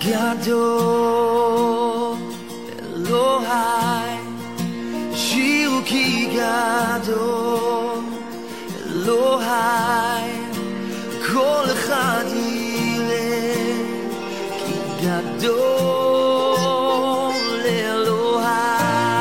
גדול אלוהי, שירו כי גדול אלוהי, כל אחד יראה כי גדול אלוהי.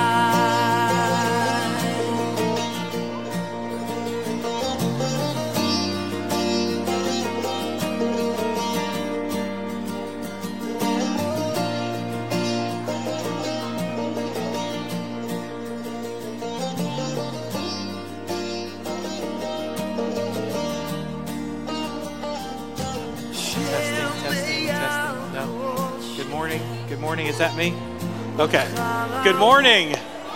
Good morning. Is that me? Okay. Good morning.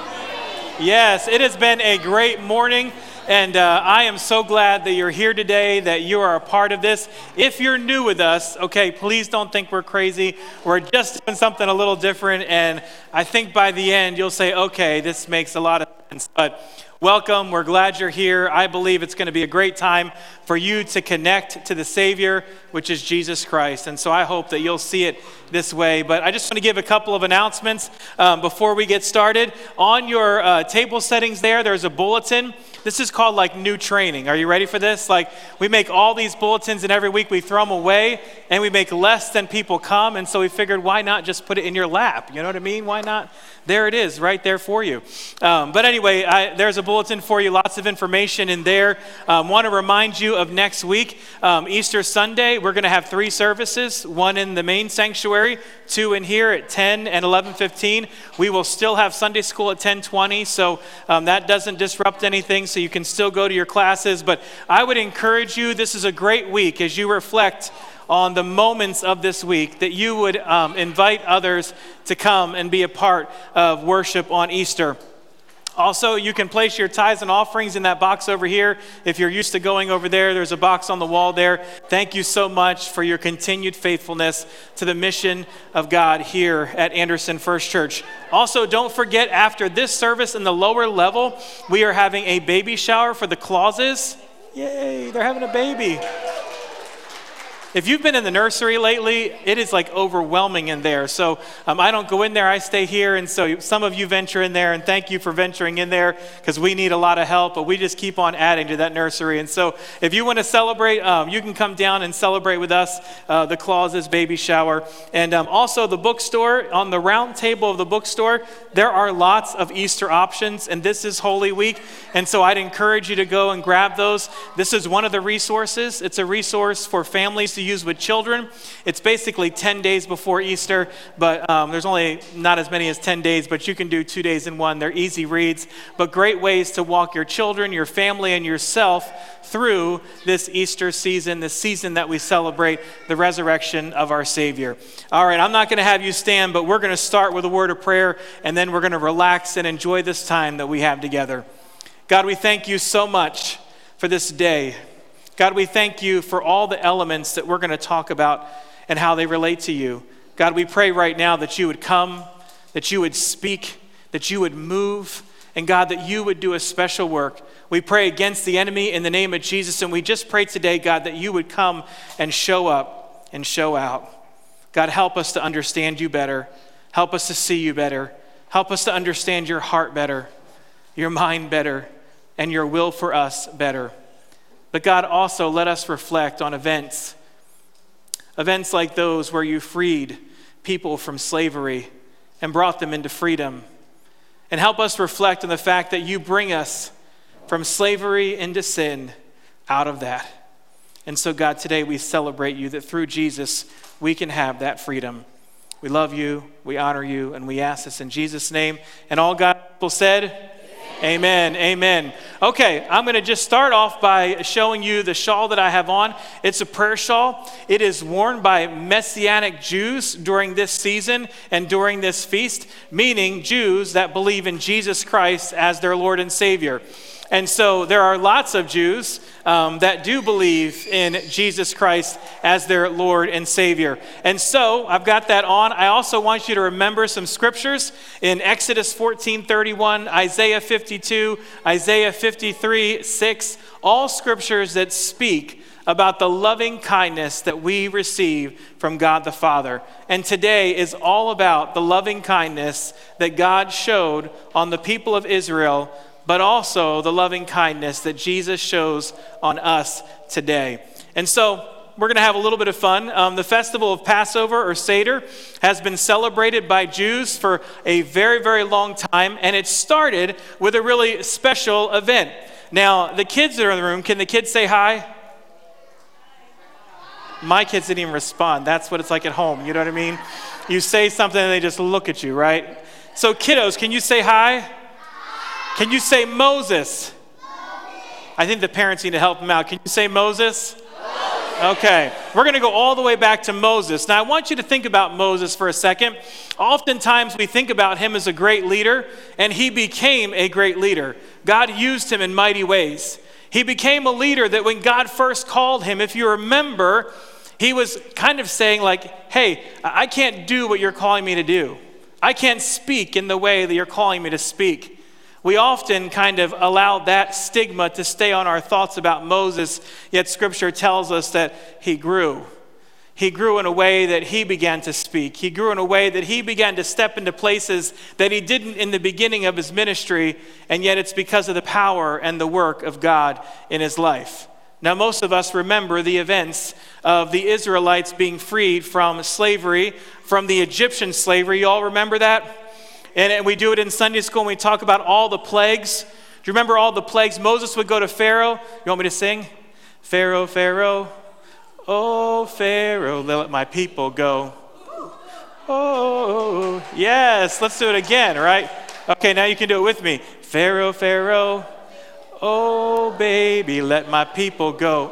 Yes, it has been a great morning, and I am so glad that you're here today, that you are a part of this. If you're new with us, okay, please don't think we're crazy. We're just doing something a little different, and I think by the end you'll say, okay, this makes a lot of sense. But welcome. We're glad you're here. I believe it's going to be a great time for you to connect to the Savior, which is Jesus Christ. And so I hope that you'll see it this way. But I just want to give a couple of announcements before we get started. On your table settings there's a bulletin. This is called like new training. Are you ready for this? Like we make all these bulletins and every week we throw them away and we make less than people come. And so we figured why not just put it in your lap? You know what I mean? Why not? There it is right there for you. But anyway, there's a bulletin for you. Lots of information in there. Want to remind you of next week, Easter Sunday. We're going to have 3 services, one in the main sanctuary, 2 in here at 10 and 11:15. We will still have Sunday school at 10:20, so that doesn't disrupt anything, so you can still go to your classes. But I would encourage you, this is a great week as you reflect on the moments of this week, that you would invite others to come and be a part of worship on Easter. Also, you can place your tithes and offerings in that box over here. If you're used to going over there, there's a box on the wall there. Thank you so much for your continued faithfulness to the mission of God here at Anderson First Church. Also, don't forget, after this service in the lower level, we are having a baby shower for the Clauses. Yay, they're having a baby. If you've been in the nursery lately, it is like overwhelming in there. So I don't go in there, I stay here. And so some of you venture in there, and thank you for venturing in there because we need a lot of help, but we just keep on adding to that nursery. And so if you want to celebrate, you can come down and celebrate with us, the Clauses baby shower. And also the bookstore, on the round table of the bookstore, there are lots of Easter options, and this is Holy Week. And so I'd encourage you to go and grab those. This is one of the resources. It's a resource for families to use with children. It's basically 10 days before Easter, but there's only not as many as 10 days, but you can do 2 days in one. They're easy reads, but great ways to walk your children, your family, and yourself through this Easter season, this season that we celebrate the resurrection of our Savior. All right, I'm not going to have you stand, but we're going to start with a word of prayer, and then we're going to relax and enjoy this time that we have together. God, we thank you so much for this day. God, we thank you for all the elements that we're going to talk about and how they relate to you. God, we pray right now that you would come, that you would speak, that you would move, and God, that you would do a special work. We pray against the enemy in the name of Jesus, and we just pray today, God, that you would come and show up and show out. God, help us to understand you better. Help us to see you better. Help us to understand your heart better, your mind better, and your will for us better. But God, also let us reflect on events like those where you freed people from slavery and brought them into freedom. And help us reflect on the fact that you bring us from slavery into sin out of that. And so God, today we celebrate you that through Jesus we can have that freedom. We love you, we honor you, and we ask this in Jesus' name. And all God's people said, amen, amen. Okay, I'm going to just start off by showing you the shawl that I have on. It's a prayer shawl. It is worn by Messianic Jews during this season and during this feast, meaning Jews that believe in Jesus Christ as their Lord and Savior. And so there are lots of Jews that do believe in Jesus Christ as their Lord and Savior. And so I've got that on. I also want you to remember some scriptures in Exodus 14:31, Isaiah 52, Isaiah 53:6, all scriptures that speak about the loving kindness that we receive from God the Father. And today is all about the loving kindness that God showed on the people of Israel, but also the loving kindness that Jesus shows on us today. And so we're going to have a little bit of fun. The festival of Passover or Seder has been celebrated by Jews for a very, very long time, and it started with a really special event. Now, the kids that are in the room, can the kids say hi? My kids didn't even respond. That's what it's like at home. You know what I mean? You say something and they just look at you, right? So kiddos, can you say hi? Can you say Moses? I think the parents need to help them out. Can you say Moses? Okay, we're going to go all the way back to Moses. Now, I want you to think about Moses for a second. Oftentimes, we think about him as a great leader, and he became a great leader. God used him in mighty ways. He became a leader that when God first called him, if you remember, he was kind of saying like, hey, I can't do what you're calling me to do. I can't speak in the way that you're calling me to speak. We often kind of allow that stigma to stay on our thoughts about Moses, yet Scripture tells us that he grew. He grew in a way that he began to speak. He grew in a way that he began to step into places that he didn't in the beginning of his ministry, and yet it's because of the power and the work of God in his life. Now, most of us remember the events of the Israelites being freed from slavery, from the Egyptian slavery. You all remember that? And we do it in Sunday school when we talk about all the plagues. Do you remember all the plagues? Moses would go to Pharaoh. You want me to sing? Pharaoh, Pharaoh. Oh, Pharaoh, let my people go. Oh, yes, let's do it again, right? Okay, now you can do it with me. Pharaoh, Pharaoh, oh, baby, let my people go.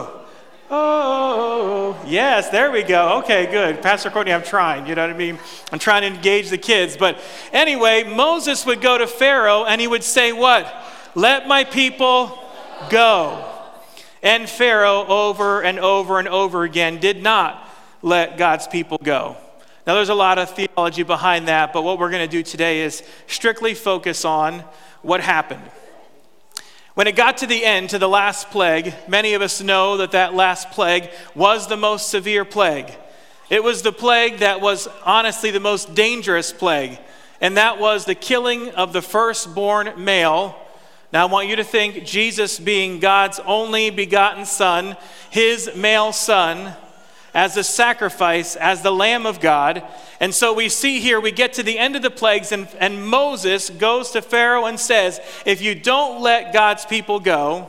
Oh, yes, there we go. Okay, good. Pastor Courtney, I'm trying, you know what I mean? I'm trying to engage the kids. But anyway, Moses would go to Pharaoh and he would say what? Let my people go. And Pharaoh, over and over and over again, did not let God's people go. Now, there's a lot of theology behind that, but what we're going to do today is strictly focus on what happened. When it got to the end, to the last plague, many of us know that that last plague was the most severe plague. It was the plague that was honestly the most dangerous plague, and that was the killing of the firstborn male. Now, I want you to think Jesus being God's only begotten Son, his male son, as a sacrifice, as the Lamb of God. And so we see here, we get to the end of the plagues, and Moses goes to Pharaoh and says, if you don't let God's people go,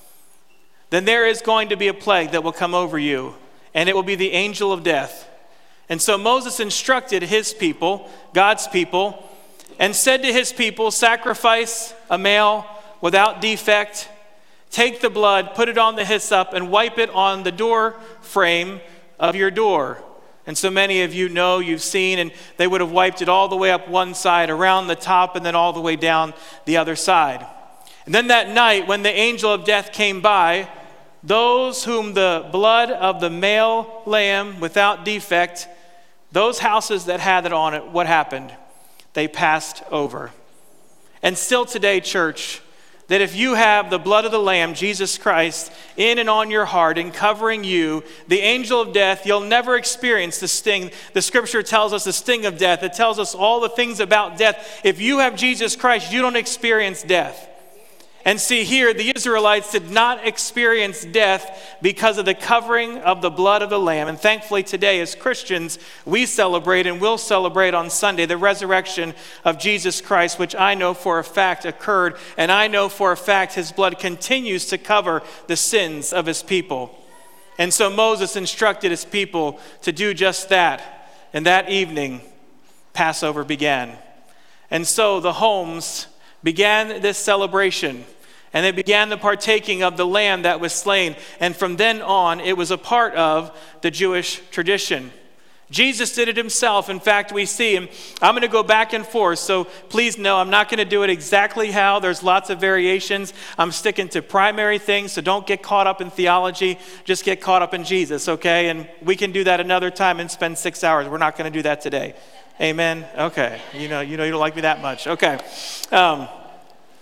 then there is going to be a plague that will come over you, and it will be the angel of death. And so Moses instructed his people, God's people, and said to his people, sacrifice a male without defect, take the blood, put it on the hyssop, and wipe it on the door frame of your door. And so many of you know, you've seen, and they would have wiped it all the way up one side, around the top, and then all the way down the other side. And then that night, when the angel of death came by, those whom the blood of the male lamb without defect, those houses that had it on it, what happened? They passed over. And still today, church, that if you have the blood of the Lamb, Jesus Christ, in and on your heart and covering you, the angel of death, you'll never experience the sting. The Scripture tells us the sting of death. It tells us all the things about death. If you have Jesus Christ, you don't experience death. And see here, the Israelites did not experience death because of the covering of the blood of the Lamb. And thankfully today, as Christians, we celebrate and will celebrate on Sunday the resurrection of Jesus Christ, which I know for a fact occurred. And I know for a fact his blood continues to cover the sins of his people. And so Moses instructed his people to do just that. And that evening, Passover began. And so the homes began this celebration, and they began the partaking of the lamb that was slain. And from then on, it was a part of the Jewish tradition. Jesus did it himself. In fact, we see him. I'm going to go back and forth, so please know I'm not going to do it exactly how. There's lots of variations. I'm sticking to primary things, so don't get caught up in theology. Just get caught up in Jesus, okay? And we can do that another time and spend 6 hours. We're not going to do that today. Amen? Okay. You know you don't like me that much. Okay.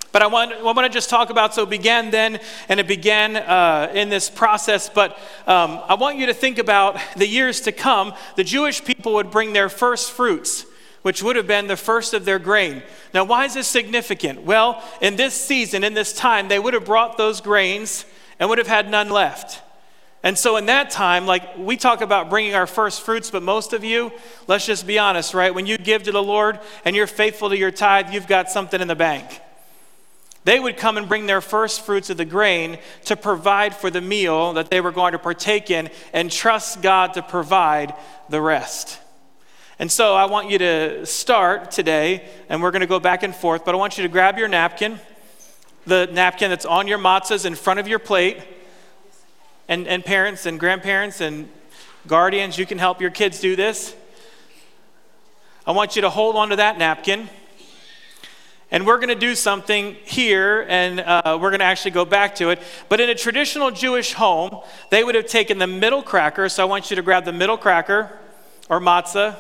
But I want to just talk about, so it began then, and it began in this process, but I want you to think about the years to come. The Jewish people would bring their first fruits, which would have been the first of their grain. Now, why is this significant? Well, in this season, in this time, they would have brought those grains and would have had none left. And so in that time, like we talk about bringing our first fruits, but most of you, let's just be honest, right? When you give to the Lord and you're faithful to your tithe, you've got something in the bank. They would come and bring their first fruits of the grain to provide for the meal that they were going to partake in and trust God to provide the rest. And so I want you to start today, and we're going to go back and forth, but I want you to grab your napkin, the napkin that's on your matzahs in front of your plate, and parents and grandparents and guardians, you can help your kids do this. I want you to hold on to that napkin. And we're going to do something here, and we're going to actually go back to it. But in a traditional Jewish home, they would have taken the middle cracker. So I want you to grab the middle cracker or matzah.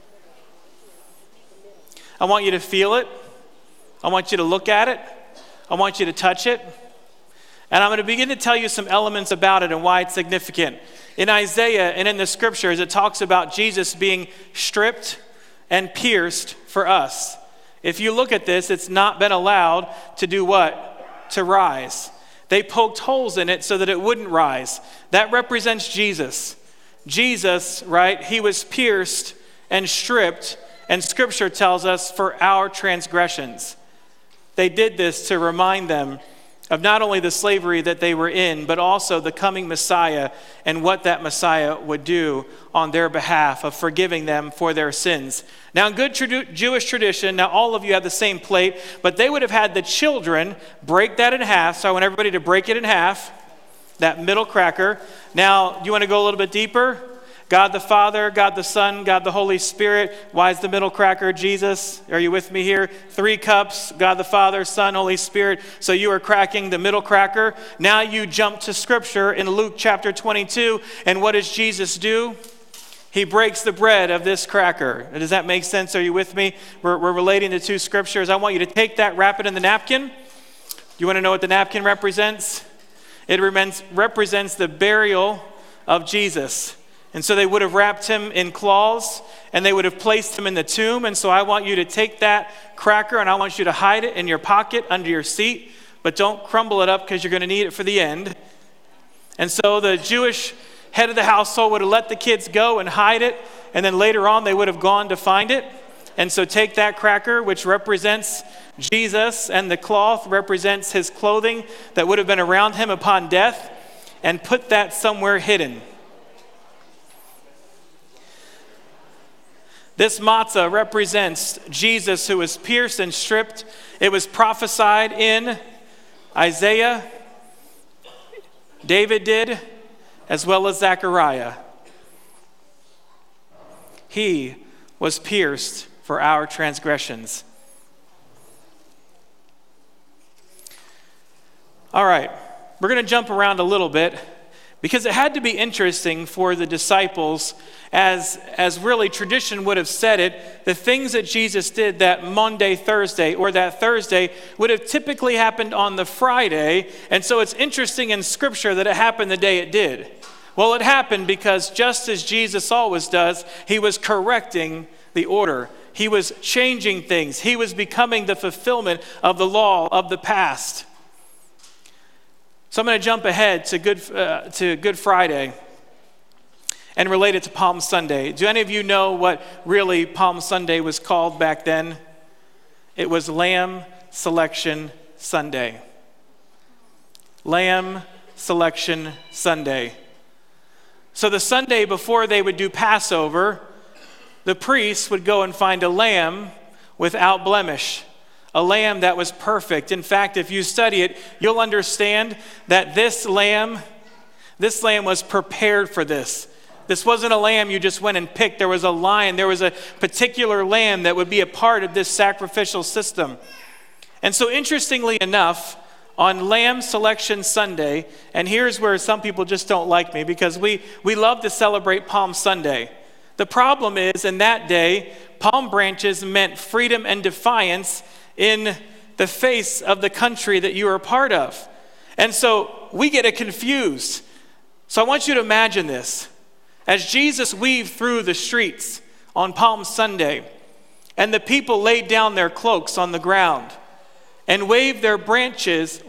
I want you to feel it. I want you to look at it. I want you to touch it. And I'm going to begin to tell you some elements about it and why it's significant. In Isaiah and in the scriptures, it talks about Jesus being stripped and pierced for us. If you look at this, it's not been allowed to do what? To rise. They poked holes in it so that it wouldn't rise. That represents Jesus. Jesus, right? He was pierced and stripped, and Scripture tells us for our transgressions. They did this to remind them of not only the slavery that they were in, but also the coming Messiah and what that Messiah would do on their behalf of forgiving them for their sins. Now, in good Jewish tradition, now all of you have the same plate, but they would have had the children break that in half. So I want everybody to break it in half, that middle cracker. Now, do you want to go a little bit deeper? God the Father, God the Son, God the Holy Spirit. Why is the middle cracker Jesus? Are you with me here? 3 cups, God the Father, Son, Holy Spirit. So you are cracking the middle cracker. Now you jump to Scripture in Luke chapter 22. And what does Jesus do? He breaks the bread of this cracker. Does that make sense? Are you with me? We're relating the 2 scriptures. I want you to take that, wrap it in the napkin. You want to know what the napkin represents? It represents the burial of Jesus. And so they would have wrapped him in cloths, and they would have placed him in the tomb. And so I want you to take that cracker, and I want you to hide it in your pocket under your seat, but don't crumble it up because you're going to need it for the end. And so the Jewish head of the household would have let the kids go and hide it, and then later on they would have gone to find it. And so take that cracker, which represents Jesus, and the cloth represents his clothing that would have been around him upon death, and put that somewhere hidden. This matzah represents Jesus who was pierced and stripped. It was prophesied in Isaiah, David did, as well as Zechariah. He was pierced for our transgressions. All right, we're going to jump around a little bit, because it had to be interesting for the disciples, as really tradition would have said it, the things that Jesus did that Monday, Thursday, or that Thursday would have typically happened on the Friday. And so it's interesting in Scripture that it happened the day it did. Well, it happened because just as Jesus always does, he was correcting the order. He was changing things. He was becoming the fulfillment of the law of the past. So I'm going to jump ahead to Good Friday and relate it to Palm Sunday. Do any of you know what really Palm Sunday was called back then? It was Lamb Selection Sunday. Lamb Selection Sunday. So the Sunday before they would do Passover, the priests would go and find a lamb without blemish. A lamb that was perfect. In fact, if you study it, you'll understand that this lamb was prepared for this. This wasn't a lamb you just went and picked. There was a line. There was a particular lamb that would be a part of this sacrificial system. And so interestingly enough, on Lamb Selection Sunday, and here's where some people just don't like me, because we love to celebrate Palm Sunday. The problem is, in that day, palm branches meant freedom and defiance in the face of the country that you are a part of. And so we get it confused. So I want you to imagine this. As Jesus weaved through the streets on Palm Sunday, and the people laid down their cloaks on the ground and waved their branches,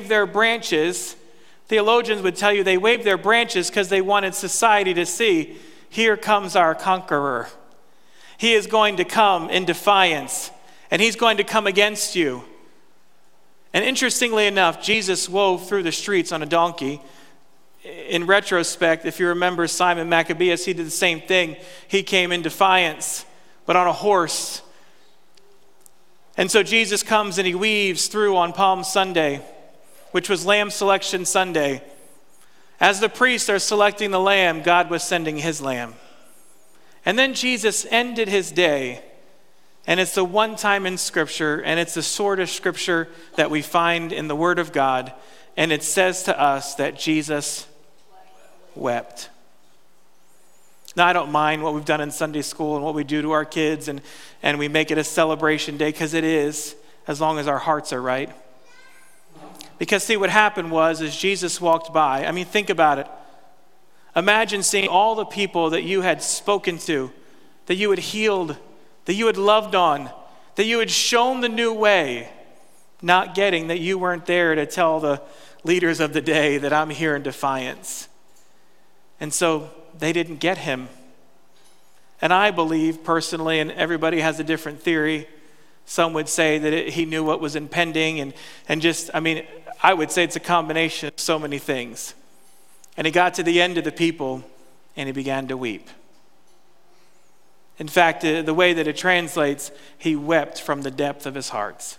theologians would tell you they waved their branches because they wanted society to see, here comes our conqueror. He is going to come in defiance, and he's going to come against you. And interestingly enough, Jesus wove through the streets on a donkey. In retrospect, if you remember Simon Maccabeus, he did the same thing. He came in defiance, but on a horse. And so Jesus comes and he weaves through on Palm Sunday, which was Lamb Selection Sunday. As the priests are selecting the lamb, God was sending his lamb. And then Jesus ended his day, and it's the one time in Scripture, and it's the sort of Scripture that we find in the Word of God, and it says to us that Jesus wept. Now, I don't mind what we've done in Sunday school and what we do to our kids, and we make it a celebration day, because it is, as long as our hearts are right. Because see, what happened was, as Jesus walked by, I mean, think about it. Imagine seeing all the people that you had spoken to, that you had healed, that you had loved on, that you had shown the new way, not getting that you weren't there to tell the leaders of the day that I'm here in defiance. And so they didn't get him. And I believe personally, and everybody has a different theory, some would say that he knew what was impending, and just, I mean, I would say it's a combination of so many things. And he got to the end of the people, and he began to weep. In fact, the way that it translates, he wept from the depth of his heart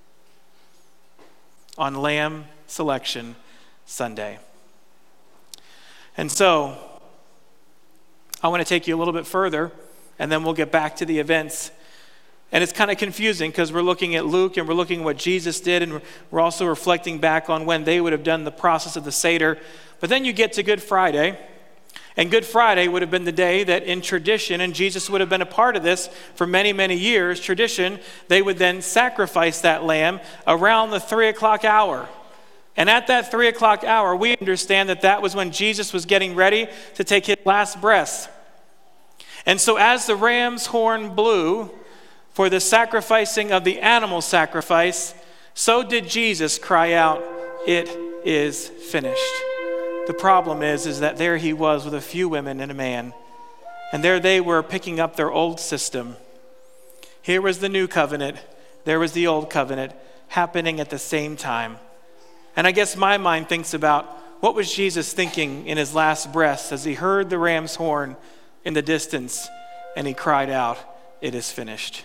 on Lamb Selection Sunday. And so, I want to take you a little bit further, and then we'll get back to the events. And it's kind of confusing because we're looking at Luke and we're looking at what Jesus did, and we're also reflecting back on when they would have done the process of the Seder. But then you get to Good Friday, and Good Friday would have been the day that in tradition, and Jesus would have been a part of this for many, many years, tradition, they would then sacrifice that lamb around the 3 o'clock hour. And at that 3 o'clock hour, we understand that that was when Jesus was getting ready to take his last breath. And so as the ram's horn blew for the sacrificing of the animal sacrifice, so did Jesus cry out, "It is finished." The problem is that there he was with a few women and a man, and there they were picking up their old system. Here was the new covenant, there was the old covenant happening at the same time. And I guess my mind thinks about, what was Jesus thinking in his last breath as he heard the ram's horn in the distance and he cried out, "It is finished."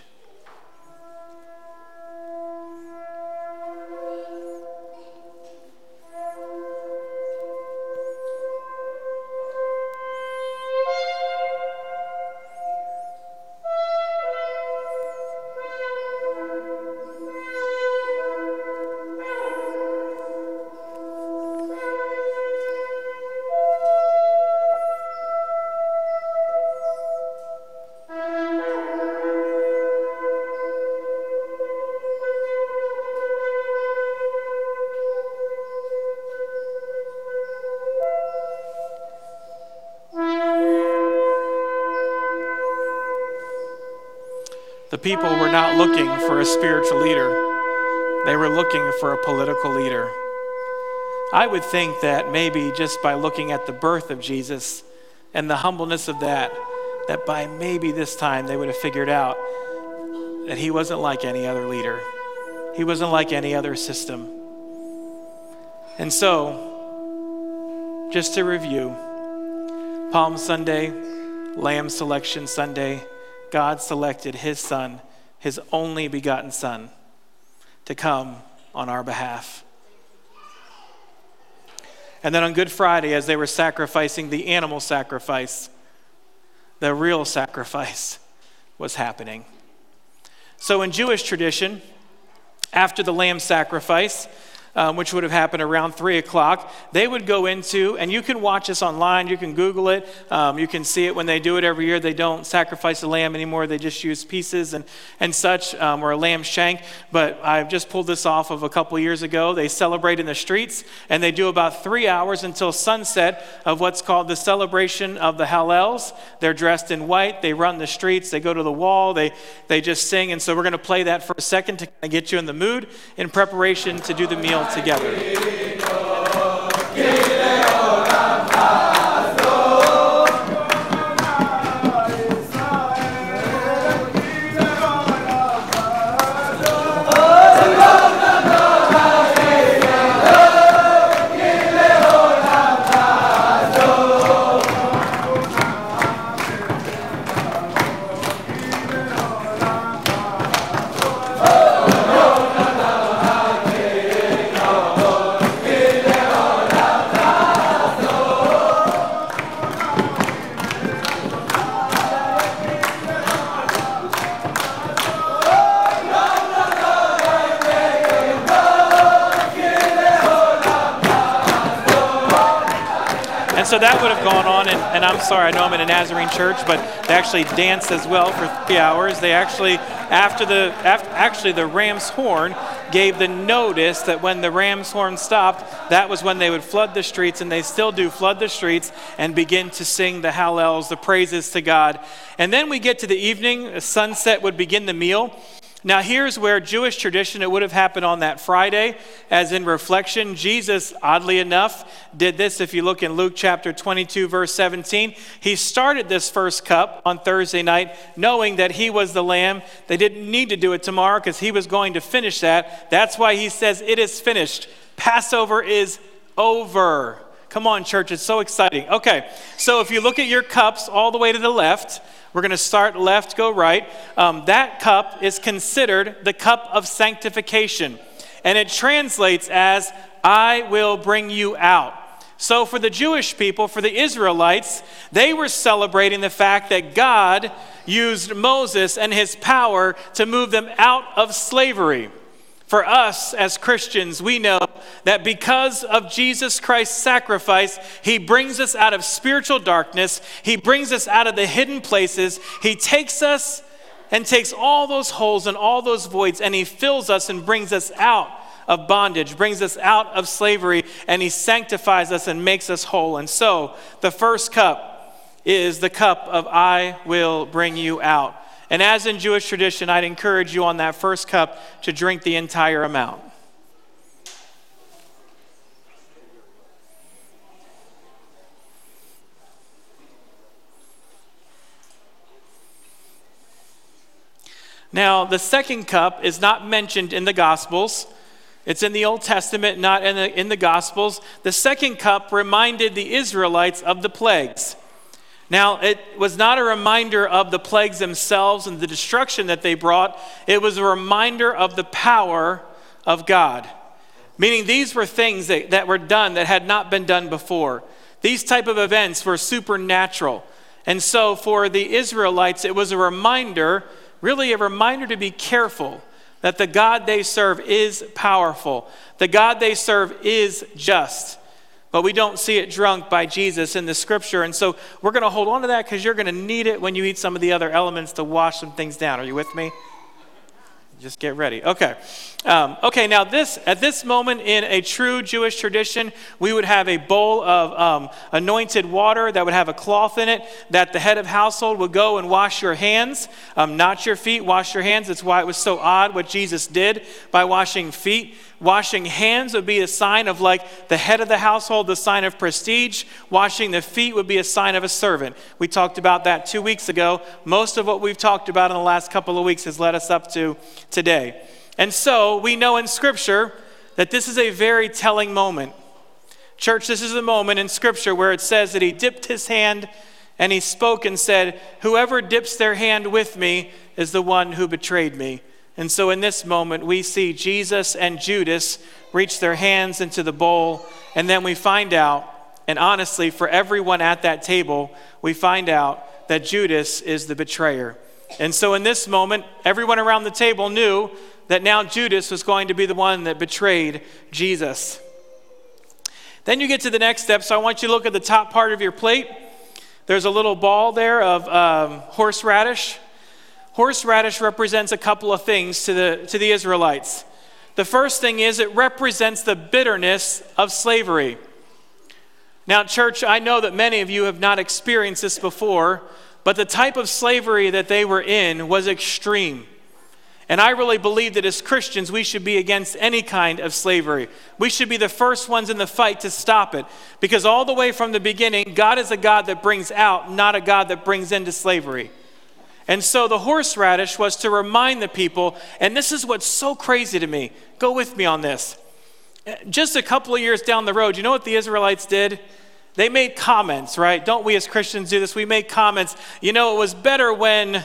The people were not looking for a spiritual leader. They were looking for a political leader. I would think that maybe just by looking at the birth of Jesus and the humbleness of that by maybe this time they would have figured out that he wasn't like any other leader. He wasn't like any other system. And so, just to review, Palm Sunday, Lamb Selection Sunday, God selected his son, his only begotten son, to come on our behalf. And then on Good Friday, as they were sacrificing the animal sacrifice, the real sacrifice was happening. So in Jewish tradition, after the lamb sacrifice, which would have happened around 3 o'clock, they would go into, and you can watch this online, you can Google it, you can see it when they do it every year. They don't sacrifice a lamb anymore, they just use pieces and such, or a lamb shank. But I've just pulled this off of a couple years ago. They celebrate in the streets, and they do about 3 hours until sunset of what's called the celebration of the Hallels. They're dressed in white, they run the streets, they go to the wall, they just sing. And so we're going to play that for a second to kind of get you in the mood in preparation to do the meal together. So that would have gone on, and I'm sorry, I know I'm in a Nazarene church, but they actually danced as well for 3 hours. They actually, after the ram's horn gave the notice that when the ram's horn stopped, that was when they would flood the streets, and they still do flood the streets and begin to sing the Hallels, the praises to God. And then we get to the evening, sunset would begin the meal. Now here's where Jewish tradition, it would have happened on that Friday, as in reflection. Jesus, oddly enough, did this. If you look in Luke chapter 22, verse 17, he started this first cup on Thursday night, knowing that he was the lamb. They didn't need to do it tomorrow because he was going to finish that. That's why he says, it is finished. Passover is over. Come on, church, it's so exciting. Okay, so if you look at your cups all the way to the left, we're going to start left, go right. That cup is considered the cup of sanctification. And it translates as, I will bring you out. So for the Jewish people, for the Israelites, they were celebrating the fact that God used Moses and his power to move them out of slavery. For us as Christians, we know that because of Jesus Christ's sacrifice, he brings us out of spiritual darkness. He brings us out of the hidden places. He takes us and takes all those holes and all those voids, and he fills us and brings us out of bondage, brings us out of slavery, and he sanctifies us and makes us whole. And so the first cup is the cup of I will bring you out. And as in Jewish tradition, I'd encourage you on that first cup to drink the entire amount. Now, the second cup is not mentioned in the Gospels. It's in the Old Testament, not in the Gospels. The second cup reminded the Israelites of the plagues. Now, it was not a reminder of the plagues themselves and the destruction that they brought. It was a reminder of the power of God. Meaning these were things that were done that had not been done before. These type of events were supernatural. And so for the Israelites, it was a reminder, really a reminder to be careful that the God they serve is powerful. The God they serve is just. But we don't see it drunk by Jesus in the scripture. And so we're going to hold on to that because you're going to need it when you eat some of the other elements to wash some things down. Are you with me? Just get ready. Okay. Now at this moment in a true Jewish tradition, we would have a bowl of anointed water that would have a cloth in it that the head of household would go and wash your hands, not your feet, wash your hands. That's why it was so odd what Jesus did by washing feet. Washing hands would be a sign of like the head of the household, the sign of prestige. Washing the feet would be a sign of a servant. We talked about that 2 weeks ago. Most of what we've talked about in the last couple of weeks has led us up to today. And so we know in Scripture that this is a very telling moment. Church, this is a moment in Scripture where it says that he dipped his hand and he spoke and said, "Whoever dips their hand with me is the one who betrayed me." And so in this moment, we see Jesus and Judas reach their hands into the bowl, and then we find out, and honestly, for everyone at that table, we find out that Judas is the betrayer. And so in this moment, everyone around the table knew that now Judas was going to be the one that betrayed Jesus. Then you get to the next step, so I want you to look at the top part of your plate. There's a little ball there of horseradish. Horseradish represents a couple of things to the Israelites. The first thing is it represents the bitterness of slavery. Now, church, I know that many of you have not experienced this before, but the type of slavery that they were in was extreme. And I really believe that as Christians, we should be against any kind of slavery. We should be the first ones in the fight to stop it. Because all the way from the beginning, God is a God that brings out, not a God that brings into slavery. And so the horseradish was to remind the people, and this is what's so crazy to me. Go with me on this. Just a couple of years down the road, you know what the Israelites did? They made comments, right? Don't we as Christians do this? We make comments. You know, it was better when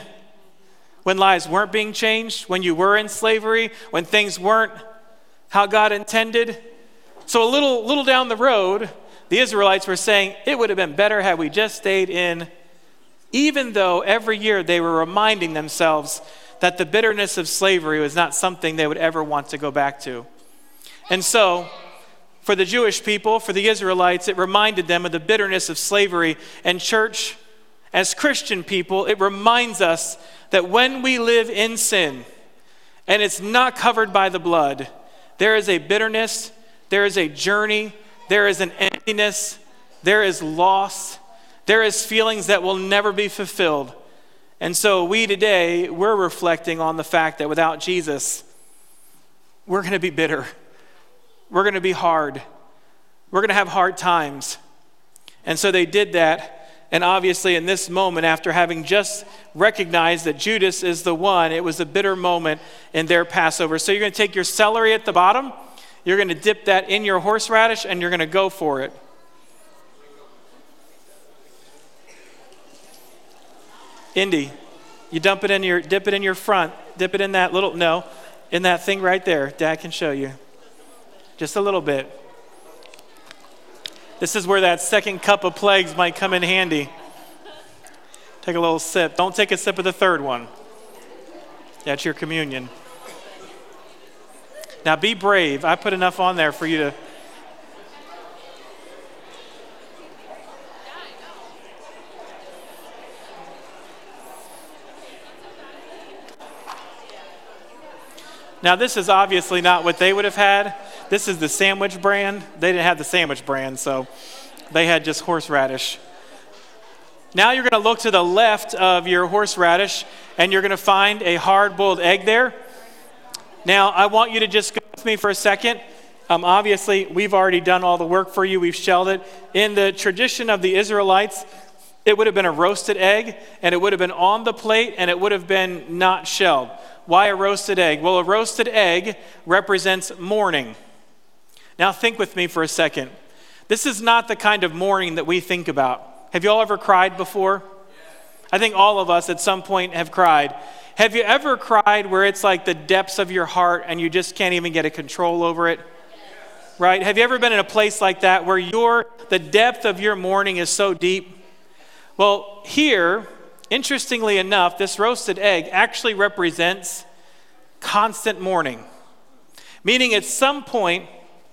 lives weren't being changed, when you were in slavery, when things weren't how God intended. So a little down the road, the Israelites were saying, it would have been better had we just stayed in, even though every year they were reminding themselves that the bitterness of slavery was not something they would ever want to go back to. And so, for the Jewish people, for the Israelites, it reminded them of the bitterness of slavery. And church, as Christian people, it reminds us that when we live in sin and it's not covered by the blood, there is a bitterness, there is a journey, there is an emptiness, there is loss, there is feelings that will never be fulfilled. And so we're reflecting on the fact that without Jesus, we're going to be bitter. We're going to be hard. We're going to have hard times. And so they did that. And obviously in this moment, after having just recognized that Judas is the one, it was a bitter moment in their Passover. So you're going to take your celery at the bottom, you're going to dip that in your horseradish, and you're going to go for it. Indy, you dip it in your front, dip it in that in that thing right there. Dad can show you. Just a little bit. This is where that second cup of plagues might come in handy. Take a little sip. Don't take a sip of the third one. That's your communion. Now be brave. I put enough on there for you to. Now this is obviously not what they would have had. This is the sandwich brand. They didn't have the sandwich brand, so they had just horseradish. Now you're going to look to the left of your horseradish, and you're going to find a hard-boiled egg there. Now, I want you to just go with me for a second. Obviously, we've already done all the work for you. We've shelled it. In the tradition of the Israelites, it would have been a roasted egg, and it would have been on the plate, and it would have been not shelled. Why a roasted egg? Well, a roasted egg represents mourning. Now think with me for a second. This is not the kind of mourning that we think about. Have you all ever cried before? I think all of us at some point have cried. Have you ever cried where it's like the depths of your heart and you just can't even get a control over it? Right? Have you ever been in a place like that where the depth of your mourning is so deep? Well, here, interestingly enough, this roasted egg actually represents constant mourning. Meaning at some point,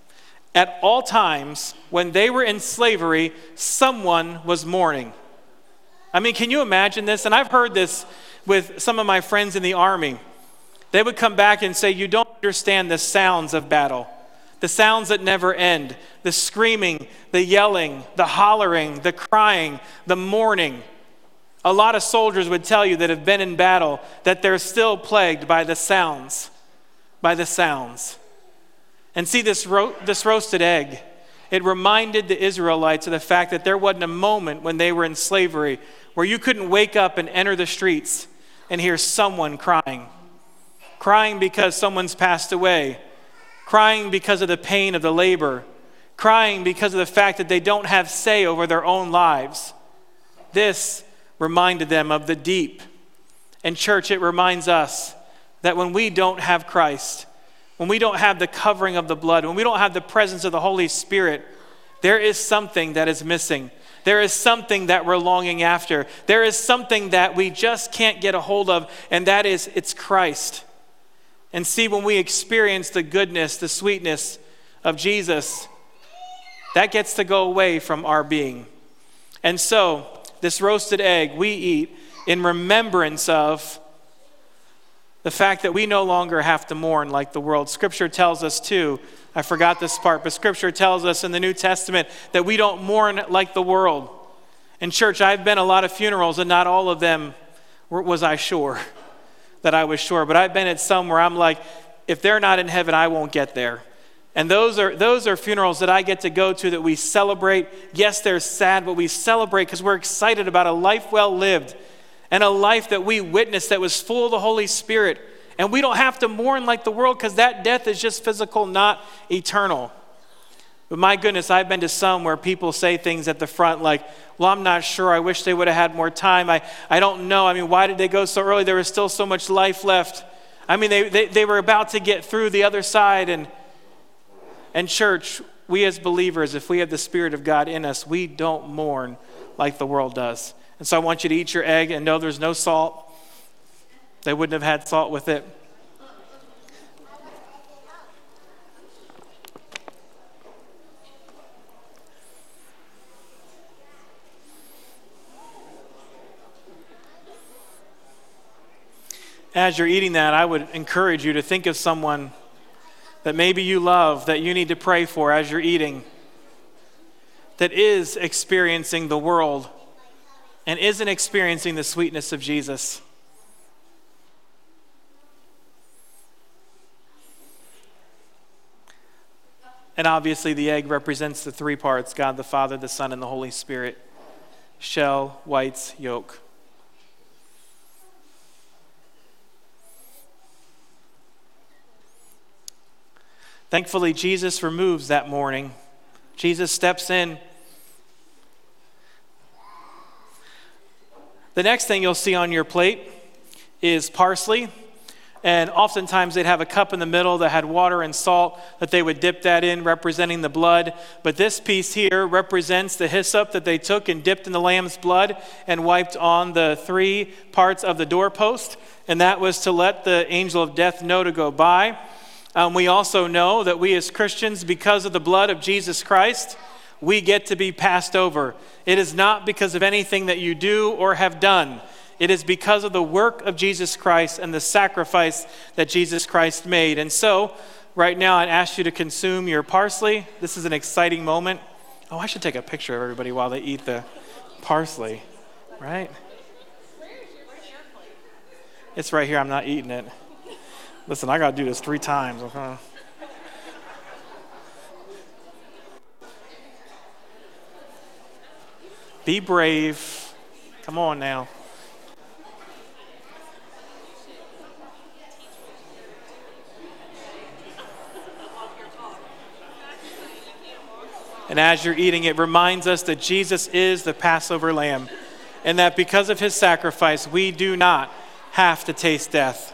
at all times, when they were in slavery, someone was mourning. I mean, can you imagine this? And I've heard this with some of my friends in the army. They would come back and say, you don't understand the sounds of battle. The sounds that never end. The screaming, the yelling, the hollering, the crying, the mourning. A lot of soldiers would tell you that have been in battle that they're still plagued by the sounds. By the sounds. And see, this roasted egg, it reminded the Israelites of the fact that there wasn't a moment when they were in slavery where you couldn't wake up and enter the streets and hear someone crying. Crying because someone's passed away. Crying because of the pain of the labor. Crying because of the fact that they don't have say over their own lives. This reminded them of the deep. And church, it reminds us that when we don't have Christ, when we don't have the covering of the blood, when we don't have the presence of the Holy Spirit, there is something that is missing. There is something that we're longing after. There is something that we just can't get a hold of, and that is, it's Christ. And see, when we experience the goodness, the sweetness of Jesus, that gets to go away from our being. And so, this roasted egg we eat in remembrance of the fact that we no longer have to mourn like the world. Scripture tells us too, I forgot this part, but Scripture tells us in the New Testament that we don't mourn like the world. In church, I've been a lot of funerals, and not all of them was I sure that I was sure. But I've been at some where I'm like, if they're not in heaven, I won't get there. And those are funerals that I get to go to that we celebrate. Yes, they're sad, but we celebrate because we're excited about a life well lived and a life that we witnessed that was full of the Holy Spirit. And we don't have to mourn like the world because that death is just physical, not eternal. But my goodness, I've been to some where people say things at the front like, well, I'm not sure. I wish they would have had more time. I don't know. I mean, why did they go so early? There was still so much life left. I mean, they were about to get through the other side. And church, we as believers, if we have the Spirit of God in us, we don't mourn like the world does. And so I want you to eat your egg and know there's no salt. They wouldn't have had salt with it. As you're eating that, I would encourage you to think of someone that maybe you love, that you need to pray for as you're eating, that is experiencing the world and isn't experiencing the sweetness of Jesus. And obviously the egg represents the three parts: God the Father, the Son, and the Holy Spirit. Shell, whites, yolk. Thankfully, Jesus removes that mourning. Jesus steps in. The next thing you'll see on your plate is parsley. And oftentimes they'd have a cup in the middle that had water and salt that they would dip that in, representing the blood. But this piece here represents the hyssop that they took and dipped in the lamb's blood and wiped on the three parts of the doorpost. And that was to let the angel of death know to go by. We also know that we as Christians, because of the blood of Jesus Christ, we get to be passed over. It is not because of anything that you do or have done. It is because of the work of Jesus Christ and the sacrifice that Jesus Christ made. And so, right now, I'd ask you to consume your parsley. This is an exciting moment. Oh, I should take a picture of everybody while they eat the parsley, right? It's right here. I'm not eating it. Listen, I got to do this 3 times. Okay? Be brave. Come on now. And as you're eating, it reminds us that Jesus is the Passover lamb, and that because of his sacrifice, we do not have to taste death.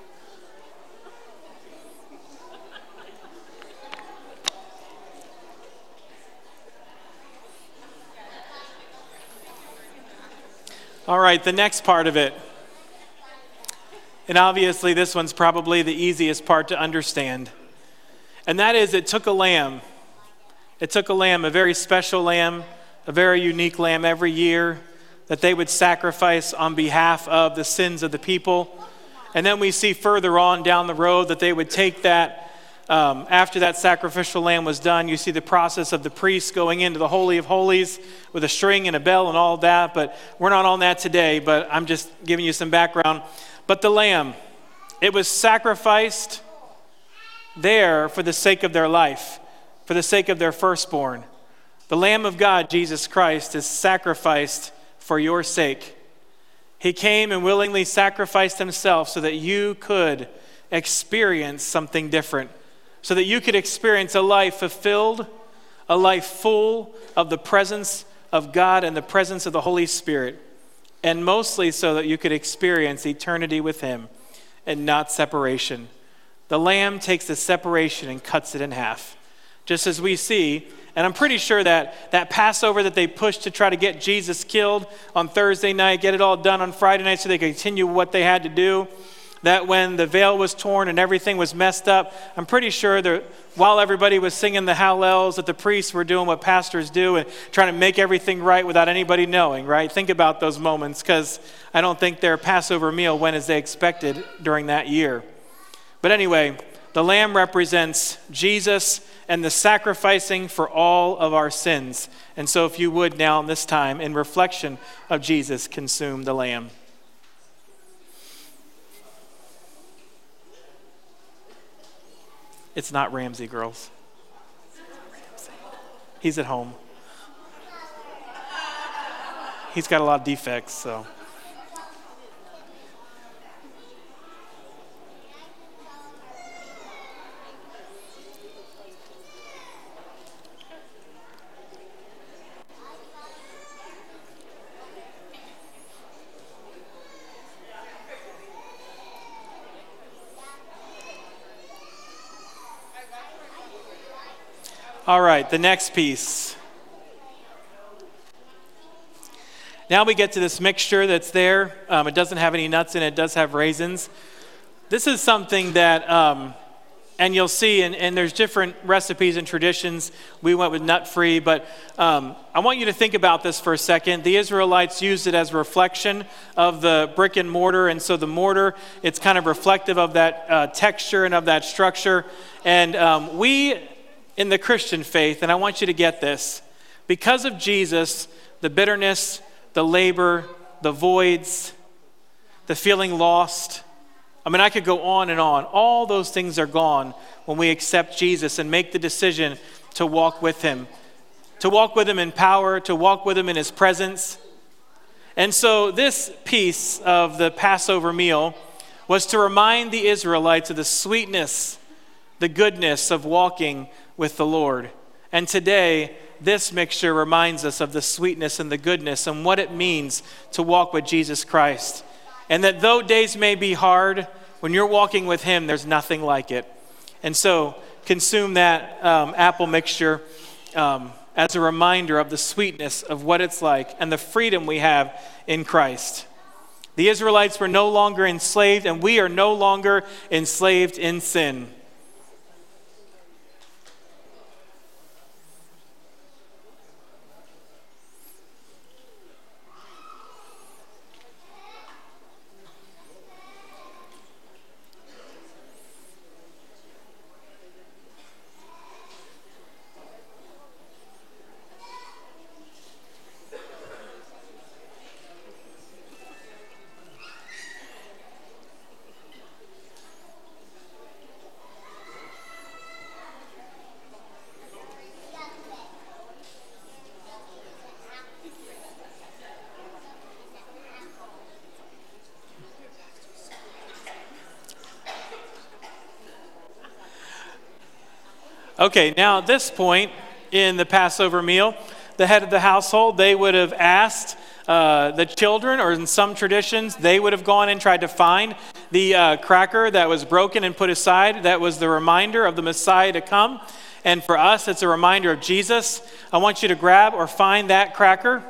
All right, the next part of it. And obviously this one's probably the easiest part to understand. And that is, it took a lamb. It took a lamb, a very special lamb, a very unique lamb every year that they would sacrifice on behalf of the sins of the people. And then we see further on down the road that they would take that, after that sacrificial lamb was done, you see the process of the priests going into the Holy of Holies with a string and a bell and all that, but we're not on that today, but I'm just giving you some background. But the lamb, it was sacrificed there for the sake of their life, for the sake of their firstborn. The Lamb of God, Jesus Christ, is sacrificed for your sake. He came and willingly sacrificed himself so that you could experience something different, so that you could experience a life fulfilled, a life full of the presence of God and the presence of the Holy Spirit, and mostly so that you could experience eternity with him and not separation. The Lamb takes the separation and cuts it in half, just as we see. And I'm pretty sure that Passover that they pushed to try to get Jesus killed on Thursday night, get it all done on Friday night so they could continue what they had to do, that when the veil was torn and everything was messed up, I'm pretty sure that while everybody was singing the Hallels, that the priests were doing what pastors do and trying to make everything right without anybody knowing, right? Think about those moments, because I don't think their Passover meal went as they expected during that year. But anyway, the lamb represents Jesus and the sacrificing for all of our sins. And so if you would now in this time, in reflection of Jesus, consume the lamb. It's not Ramsey, girls. He's at home. He's got a lot of defects, so. All right, the next piece. Now we get to this mixture that's there. It doesn't have any nuts in it. It does have raisins. This is something that, and you'll see, and there's different recipes and traditions. We went with nut-free, but I want you to think about this for a second. The Israelites used it as a reflection of the brick and mortar, and so the mortar, it's kind of reflective of that texture and of that structure. And we, in the Christian faith, and I want you to get this, because of Jesus, the bitterness, the labor, the voids, the feeling lost, I mean, I could go on and on. All those things are gone when we accept Jesus and make the decision to walk with him in power, to walk with him in his presence. And so this piece of the Passover meal was to remind the Israelites of the sweetness, the goodness of walking with the Lord. And today, this mixture reminds us of the sweetness and the goodness and what it means to walk with Jesus Christ. And that though days may be hard, when you're walking with him, there's nothing like it. And so, consume that apple mixture as a reminder of the sweetness of what it's like and the freedom we have in Christ. The Israelites were no longer enslaved, and we are no longer enslaved in sin. Okay, now at this point in the Passover meal, the head of the household, they would have asked the children, or in some traditions, they would have gone and tried to find the cracker that was broken and put aside. That was the reminder of the Messiah to come. And for us, it's a reminder of Jesus. I want you to grab or find that cracker.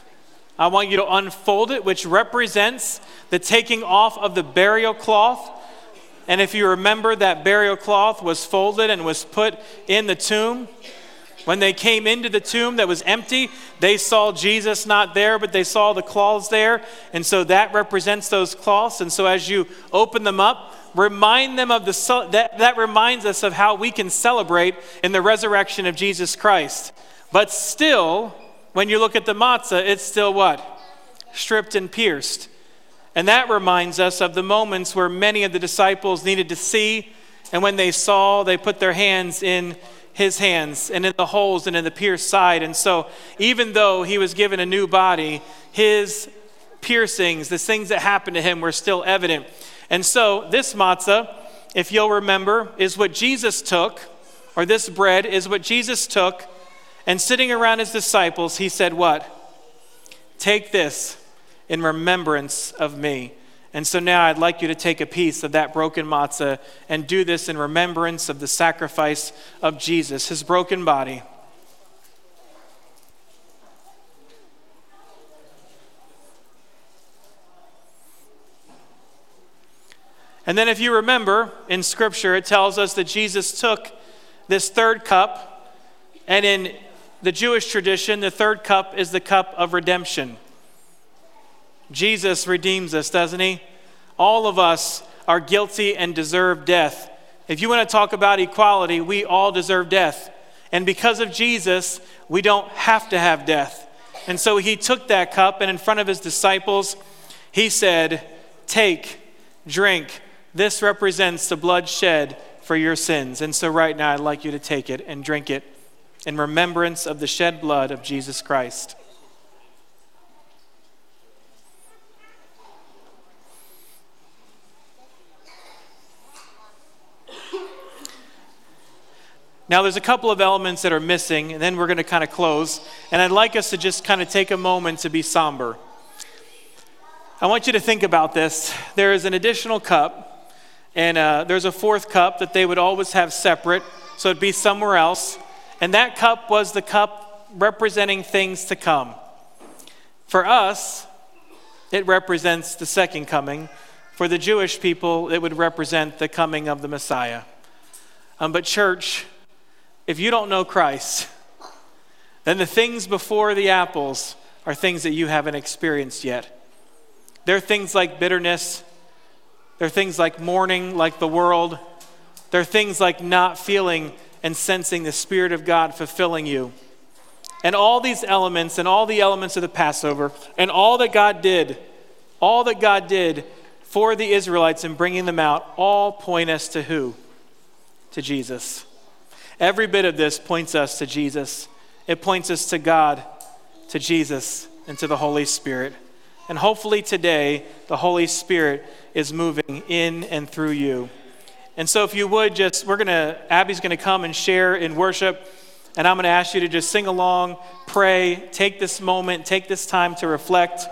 I want you to unfold it, which represents the taking off of the burial cloth. And if you remember, that burial cloth was folded and was put in the tomb. When they came into the tomb that was empty, they saw Jesus not there, but they saw the cloths there. And so that represents those cloths. And so as you open them up, remind them of that reminds us of how we can celebrate in the resurrection of Jesus Christ. But still, when you look at the matzah, it's still what? Stripped and pierced. And that reminds us of the moments where many of the disciples needed to see, and when they saw, they put their hands in his hands and in the holes and in the pierced side. And so even though he was given a new body, his piercings, the things that happened to him, were still evident. And so this matzah, if you'll remember, is what Jesus took, or this bread is what Jesus took, and sitting around his disciples, he said what? Take this in remembrance of me. And so now I'd like you to take a piece of that broken matzah and do this in remembrance of the sacrifice of Jesus, his broken body. And then if you remember, in Scripture, it tells us that Jesus took this third cup, and in the Jewish tradition, the third cup is the cup of redemption. Jesus redeems us, doesn't he? All of us are guilty and deserve death. If you want to talk about equality, we all deserve death. And because of Jesus, we don't have to have death. And so he took that cup, and in front of his disciples, he said, "Take, drink. This represents the blood shed for your sins." And so right now, I'd like you to take it and drink it in remembrance of the shed blood of Jesus Christ. Now, there's a couple of elements that are missing, and then we're going to kind of close. And I'd like us to just kind of take a moment to be somber. I want you to think about this. There is an additional cup, and there's a fourth cup that they would always have separate, so it'd be somewhere else. And that cup was the cup representing things to come. For us, it represents the second coming. For the Jewish people, it would represent the coming of the Messiah. But church, if you don't know Christ, then the things before the apples are things that you haven't experienced yet. There are things like bitterness. There are things like mourning, like the world. There are things like not feeling and sensing the Spirit of God fulfilling you. And all these elements and all the elements of the Passover and all that God did for the Israelites in bringing them out, all point us to who? To Jesus. Every bit of this points us to Jesus. It points us to God, to Jesus, and to the Holy Spirit. And hopefully today, the Holy Spirit is moving in and through you. And so if you would Abby's going to come and share in worship, and I'm going to ask you to just sing along, pray, take this moment, take this time to reflect.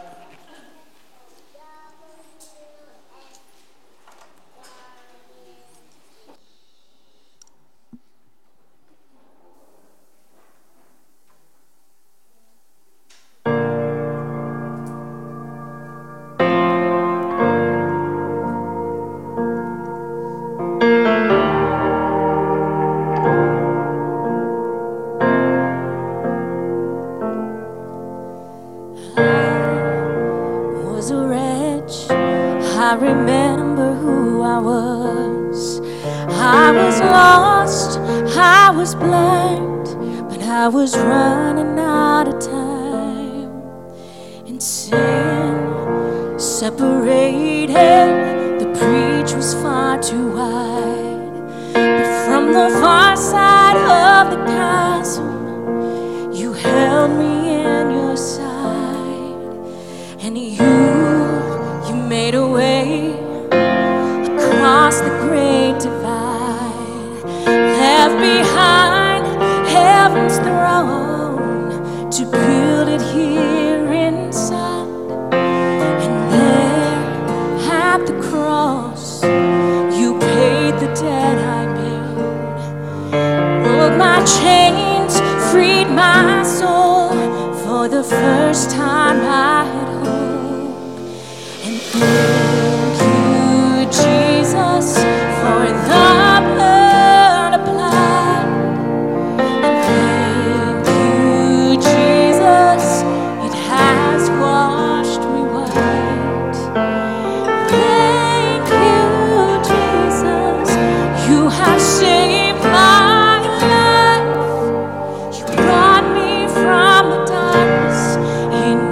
I remember who I was. I was lost, I was blind, but I was running out of time. And sin separated, the breach was far too wide. But from the far side of the chasm, you held me in your side, and you made a way across the great divide, left behind heaven's throne to build it here inside. And there at the cross, you paid the debt I paid, broke my chains, freed my soul. For the first time I had hope. Thank you, Jesus, for the blood applied. And thank you, Jesus, it has washed me white. Thank you, Jesus, you have saved my life. You brought me from the darkness in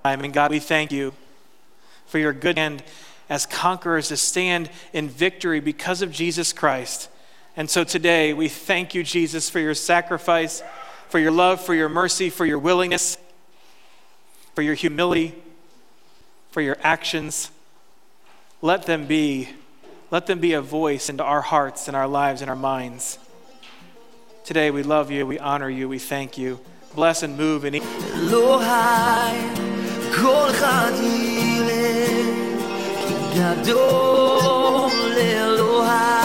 And God, we thank you for your good hand as conquerors to stand in victory because of Jesus Christ. And so today we thank you, Jesus, for your sacrifice, for your love, for your mercy, for your willingness, for your humility, for your actions. Let them be a voice into our hearts and our lives and our minds. Today we love you, we honor you, we thank you. Bless and move in אלוהי, כל אחד יראה, כי גדול אלוהי.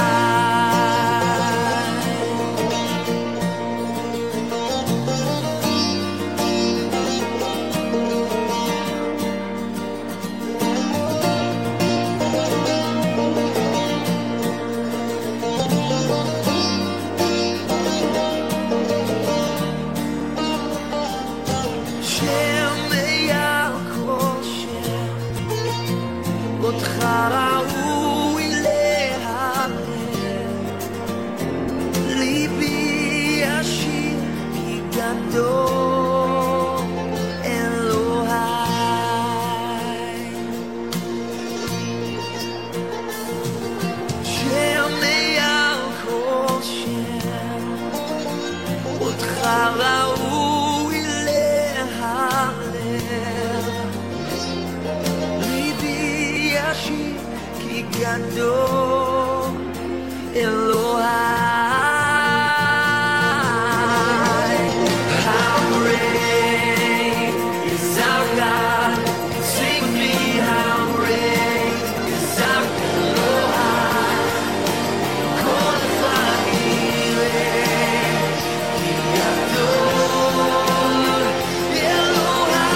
ראוי להלל, ליבי ישיר כי גדול אלוהי. שומע כל שם, אותך ראוי להלל, כי גדול אלוהי. How great is our God? Sing with me, how great is our Elohai. כל אחד יראה, כי גדול אלוהי.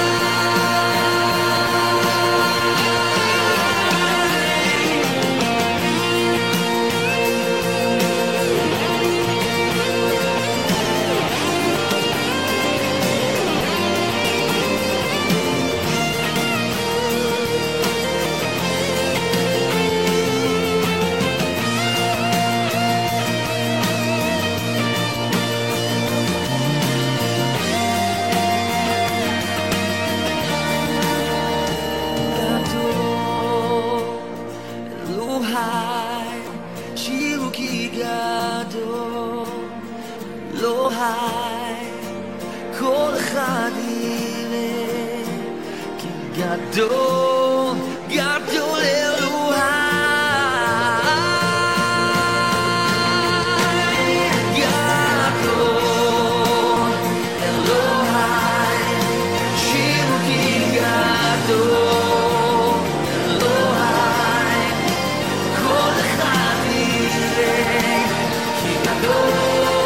כל אחד יראה, כי גדול, גדול אלוהי. גדול אלוהי, שירו כי גדול אלוהי. כל אחד יראה, כי גדול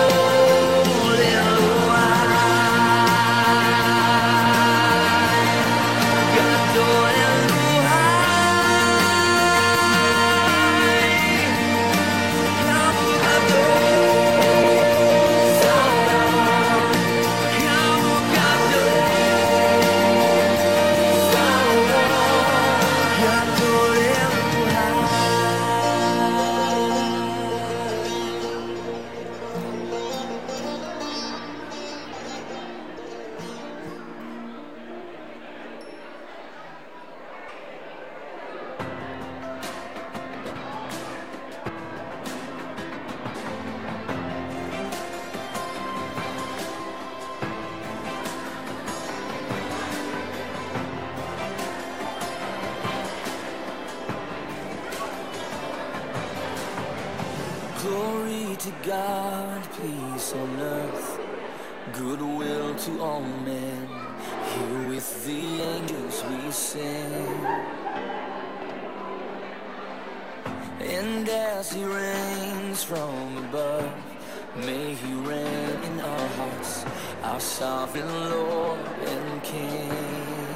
Glory to God, peace on earth, goodwill to all men. Here with the angels we sing. And as he reigns from above, may he reign in our hearts, our sovereign Lord and King.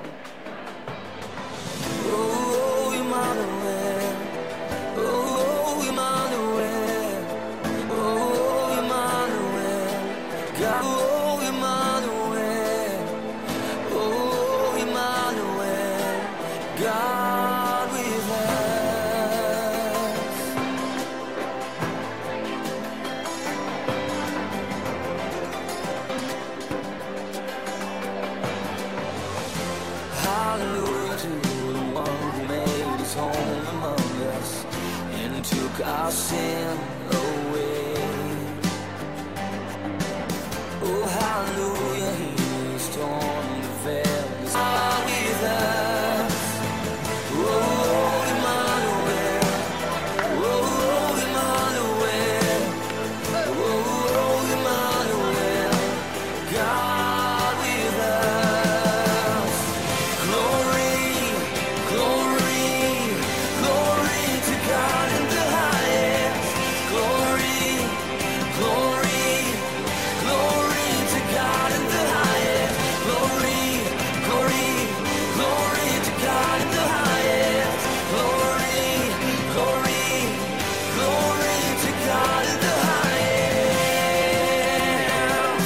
Oh, Emmanuel, oh, Emmanuel, oh, Emmanuel, God, oh, Emmanuel, oh, Emmanuel, God with us. taken away. Oh, hallelujah, he's torn the veil. He's not with us. Oh, Emmanuel. Oh, Emmanuel. Oh, Emmanuel. God with us. Glory, glory, glory to God in the highest. Glory, glory, glory to God in the highest. Glory, glory, glory to God in the highest. Glory, glory, glory to God in the highest.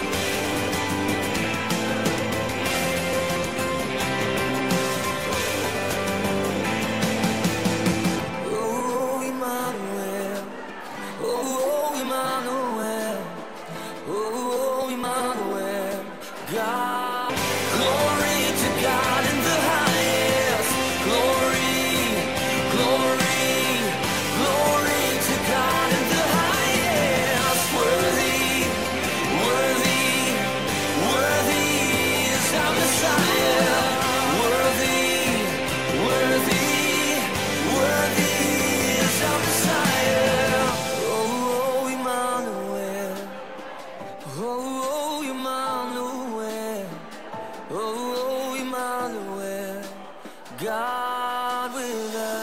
Oh, Emmanuel. Oh, Emmanuel. Oh, Emmanuel. God. Glory to God in the highest. Glory, glory, glory to God in the highest. Worthy, worthy, worthy is our Messiah. Worthy, worthy, worthy is our Messiah. Oh, Emmanuel. Oh, Emmanuel. Oh, Emmanuel. God with us.